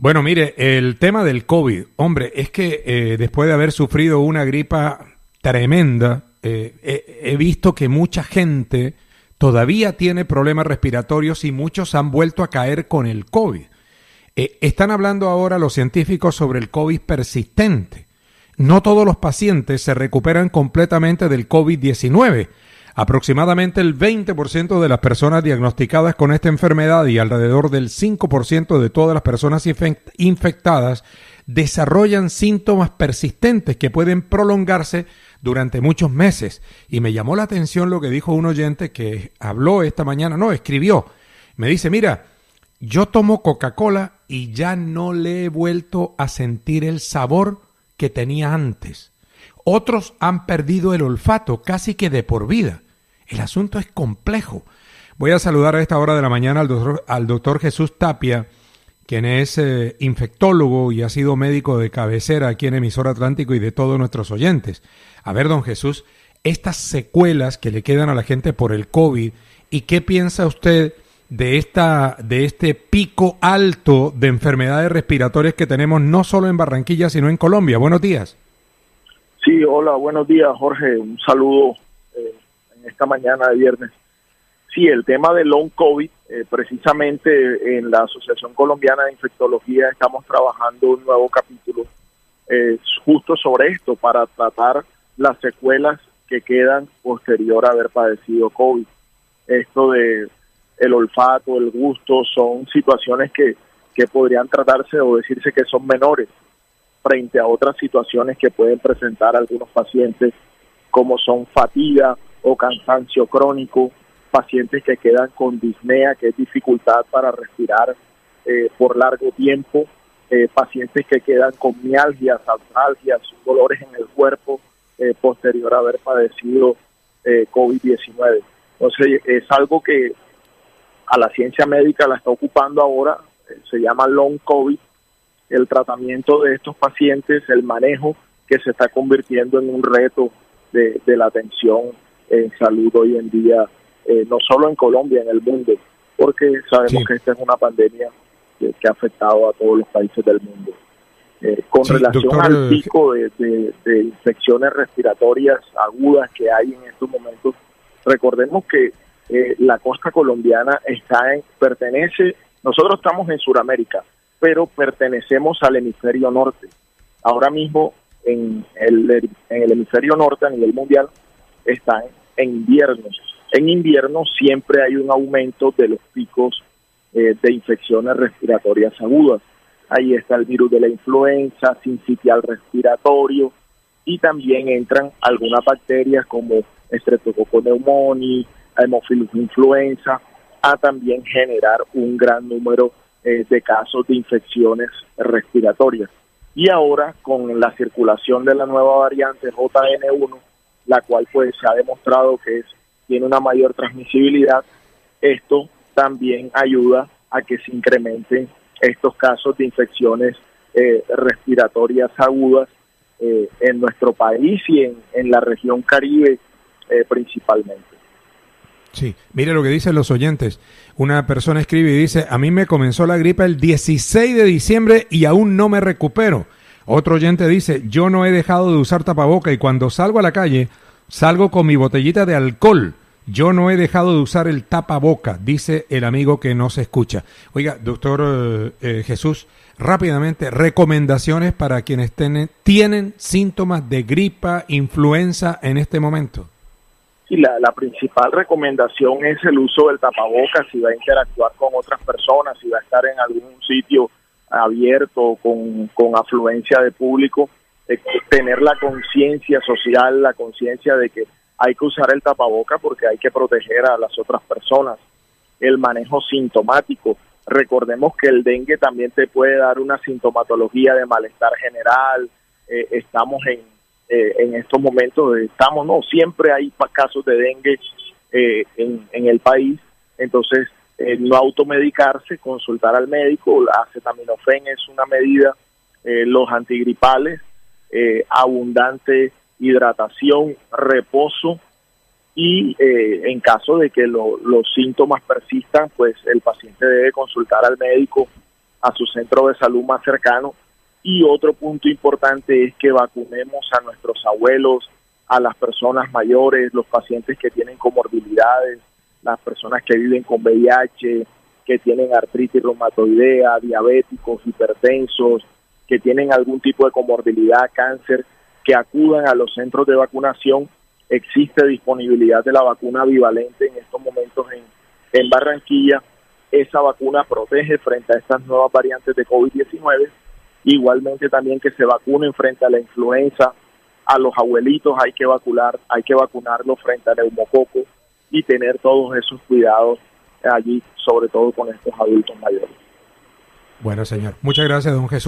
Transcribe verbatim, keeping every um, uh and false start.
Bueno, mire, el tema del COVID, hombre, es que eh, después de haber sufrido una gripa tremenda, eh, he, he visto que mucha gente todavía tiene problemas respiratorios y muchos han vuelto a caer con el COVID. Eh, están hablando ahora los científicos sobre el COVID persistente. No todos los pacientes se recuperan completamente del COVID diecinueve. Aproximadamente el veinte por ciento de las personas diagnosticadas con esta enfermedad y alrededor del cinco por ciento de todas las personas infectadas desarrollan síntomas persistentes que pueden prolongarse durante muchos meses. Y me llamó la atención lo que dijo un oyente que habló esta mañana, no, escribió. Me dice, mira, yo tomo Coca-Cola y ya no le he vuelto a sentir el sabor que tenía antes. Otros han perdido el olfato casi que de por vida. El asunto es complejo. Voy a saludar a esta hora de la mañana al doctor, al doctor Jesús Tapia, quien es eh, infectólogo y ha sido médico de cabecera aquí en Emisora Atlántico y de todos nuestros oyentes. A ver, don Jesús, estas secuelas que le quedan a la gente por el COVID, ¿y qué piensa usted de esta de este pico alto de enfermedades respiratorias que tenemos no solo en Barranquilla, sino en Colombia? Buenos días. Sí, hola, buenos días, Jorge. Un saludo eh, en esta mañana de viernes. Sí, el tema del long COVID, eh, precisamente en la Asociación Colombiana de Infectología estamos trabajando un nuevo capítulo eh, justo sobre esto, para tratar las secuelas que quedan posterior a haber padecido COVID. Esto de el olfato, el gusto, son situaciones que, que podrían tratarse o decirse que son menores frente a otras situaciones que pueden presentar algunos pacientes, como son fatiga o cansancio crónico, pacientes que quedan con disnea, que es dificultad para respirar eh, por largo tiempo, eh, pacientes que quedan con mialgias, artralgias, dolores en el cuerpo eh, posterior a haber padecido eh, COVID diecinueve. Entonces es algo que a la ciencia médica la está ocupando ahora, eh, se llama long COVID, el tratamiento de estos pacientes, el manejo, que se está convirtiendo en un reto de, de la atención en salud hoy en día, eh, no solo en Colombia, en el mundo, porque sabemos sí. que esta es una pandemia que, que ha afectado a todos los países del mundo. Eh, con sí, relación doctor, al pico de, de, de infecciones respiratorias agudas que hay en estos momentos, recordemos que eh, la costa colombiana está en, pertenece, nosotros estamos en Sudamérica, pero pertenecemos al hemisferio norte. Ahora mismo en el, en el hemisferio norte a nivel mundial está en, en invierno. En invierno siempre hay un aumento de los picos eh, de infecciones respiratorias agudas. Ahí está el virus de la influenza, sincitial respiratorio, y también entran algunas bacterias como Streptococcus pneumoniae, Haemophilus influenza, a también generar un gran número Eh, de casos de infecciones respiratorias. Y ahora con la circulación de la nueva variante J N uno, la cual pues se ha demostrado que es, tiene una mayor transmisibilidad, esto también ayuda a que se incrementen estos casos de infecciones eh, respiratorias agudas eh, en nuestro país y en, en la región Caribe eh, principalmente. Sí, mire lo que dicen los oyentes. Una persona escribe y dice, a mí me comenzó la gripe el dieciséis de diciembre y aún no me recupero. Otro oyente dice, yo no he dejado de usar tapaboca y cuando salgo a la calle, salgo con mi botellita de alcohol. Yo no he dejado de usar el tapaboca, dice el amigo que no se escucha. Oiga, doctor eh, eh, Jesús, rápidamente, recomendaciones para quienes ten, tienen síntomas de gripa, influenza en este momento. Y la, la principal recomendación es el uso del tapabocas si va a interactuar con otras personas, si va a estar en algún sitio abierto con, con afluencia de público, eh, tener la conciencia social, la conciencia de que hay que usar el tapabocas porque hay que proteger a las otras personas. El manejo sintomático, recordemos que el dengue también te puede dar una sintomatología de malestar general, eh, estamos en Eh, en estos momentos estamos, no, siempre hay casos de dengue eh, en, en el país, entonces eh, no automedicarse, consultar al médico, la acetaminofén es una medida, eh, los antigripales, eh, abundante hidratación, reposo y eh, en caso de que lo, los síntomas persistan, pues el paciente debe consultar al médico a su centro de salud más cercano. Y otro punto importante es que vacunemos a nuestros abuelos, a las personas mayores, los pacientes que tienen comorbilidades, las personas que viven con V I H, que tienen artritis reumatoidea, diabéticos, hipertensos, que tienen algún tipo de comorbilidad, cáncer, que acudan a los centros de vacunación. Existe disponibilidad de la vacuna bivalente en estos momentos en, en Barranquilla. Esa vacuna protege frente a estas nuevas variantes de COVID diecinueve. Igualmente también que se vacunen frente a la influenza. A los abuelitos hay que vacunar, hay que vacunarlos frente a neumococo y tener todos esos cuidados allí, sobre todo con estos adultos mayores. Bueno, señor. Muchas gracias, don Jesús.